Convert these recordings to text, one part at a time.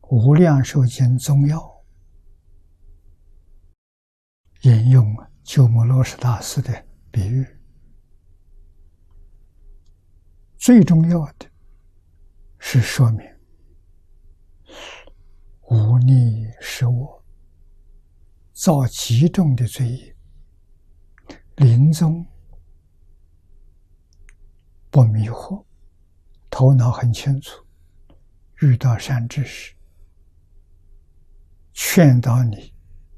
无量寿经宗要引用鸠摩罗什大师的比喻，最重要的是说明无逆是我造极重的罪业，临终不迷惑，头脑很清楚，遇到善知识劝导你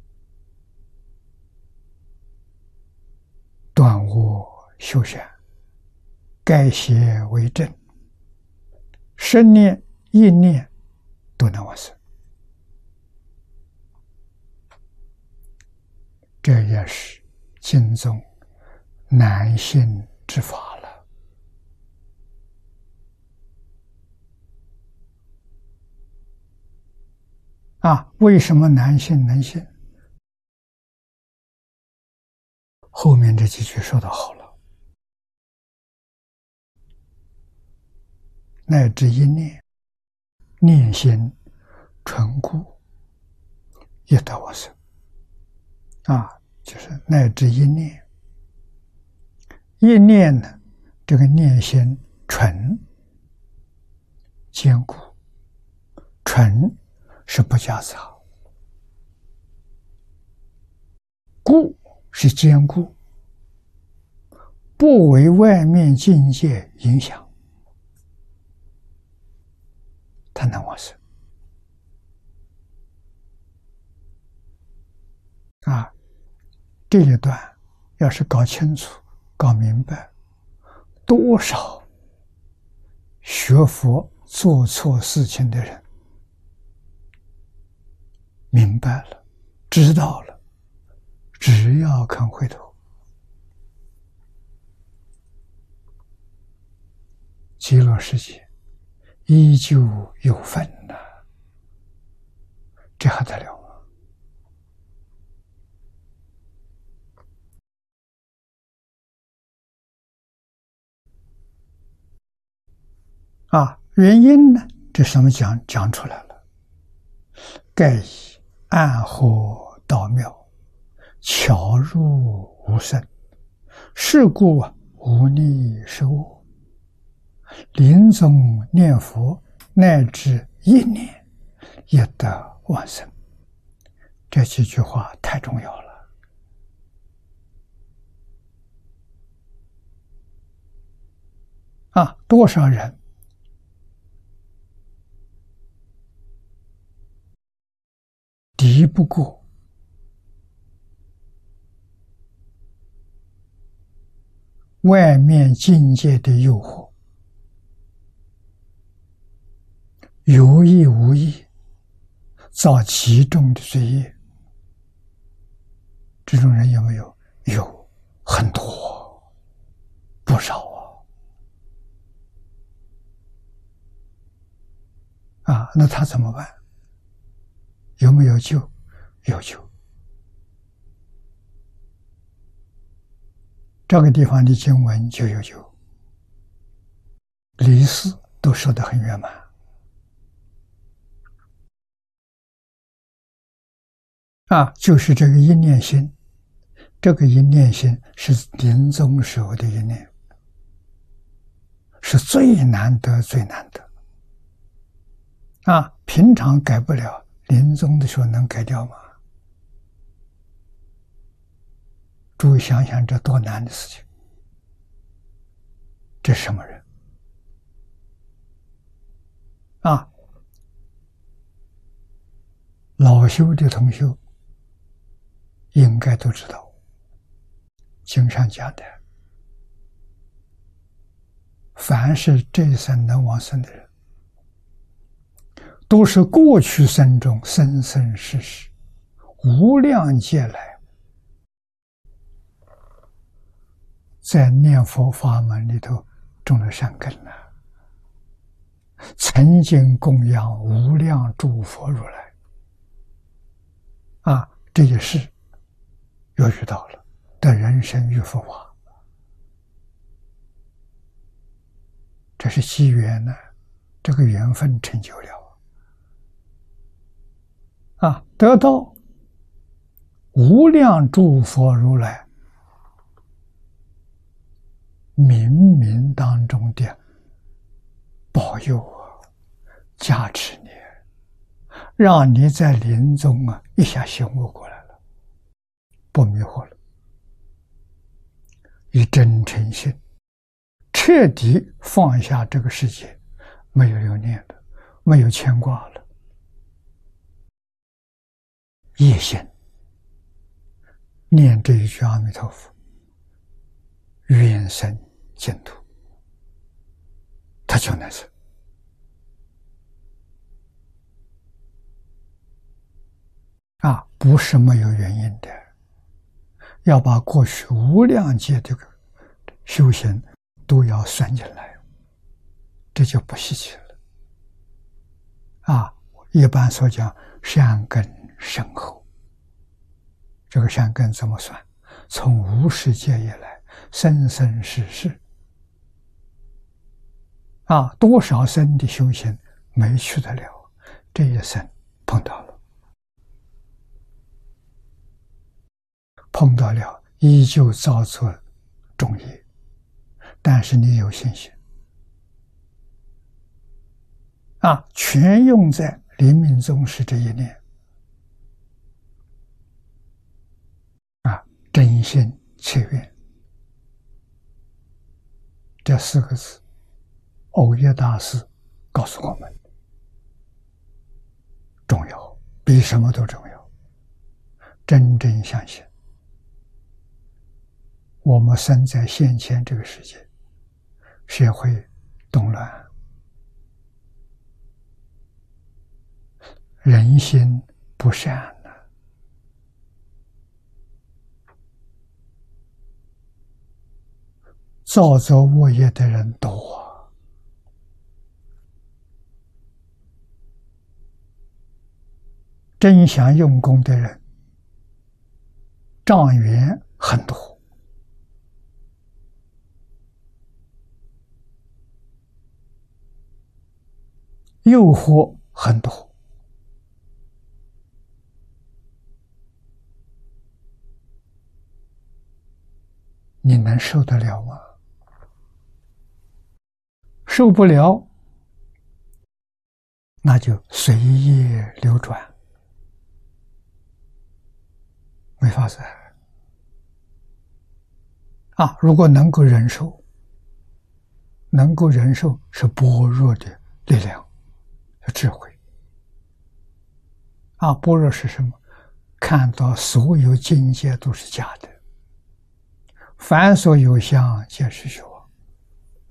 断恶修善，改邪为正，生念意念都能往生。这也是经中难信之法了。为什么难信能信？后面这几句说得好了，乃至一念，念心纯故，也得往生。就是乃至一念，一念呢，这个念心纯坚固，纯是不夹杂，固是坚固，不为外面境界影响，它能往生。这一段要是搞清楚、搞明白，多少学佛做错事情的人明白了、知道了，只要肯回头，极乐世界依旧有份呐，这还得了吗？原因呢？这什么讲出来了？盖以暗合道妙，巧入无生，是故无逆是我。临终念佛，乃至一念，也得往生。这几句话太重要了。多少人敌不过外面境界的诱惑，有意无意造极重的罪业。这种人有没有？有，很多，不少那他怎么办？有没有救？有救。这个地方的经文就有救，理事都说得很圆满。就是这个一念心，这个一念心是临终时候的一念，是最难得、最难得。平常改不了，临终的时候能改掉吗？诸位想想，这多难的事情！这是什么人？老修的同修应该都知道，经上讲的，凡是这一生能往生的人，都是过去生中生生世世无量劫来在念佛法门里头种了善根了，曾经供养无量诸佛如来，这一世又遇到了，得人生遇佛法，这是机缘呢，这个缘分成就了。 得到无量诸佛如来冥冥当中的保佑啊，加持你，让你在临终啊一下醒悟过来了，不迷惑了，以真诚心彻底放下这个世界，没有留念的，没有牵挂了，一心念这一句阿弥陀佛，愿生净土，他就能生。不是没有原因的，要把过去无量劫这个修行都要算进来，这就不稀奇了。一般所讲善根深厚，这个善根怎么算？从无始劫以来，生生世世多少生的修行没去得了，这一生碰到了，碰到了依旧造作重业，但是你有信心全用在临命终时这一念真心切愿，这4个字藕益大师告诉我们重要，比什么都重要。真正相信我们生在现前这个世界，社会动乱，人心不善造作恶业的人多真想用功的人障缘很多，诱惑很多，你能受得了吗？受不了，那就随业流转，没法子如果能够忍受，能够忍受是般若的力量，是智慧般若是什么？看到所有境界都是假的，凡所有相，皆是虚妄。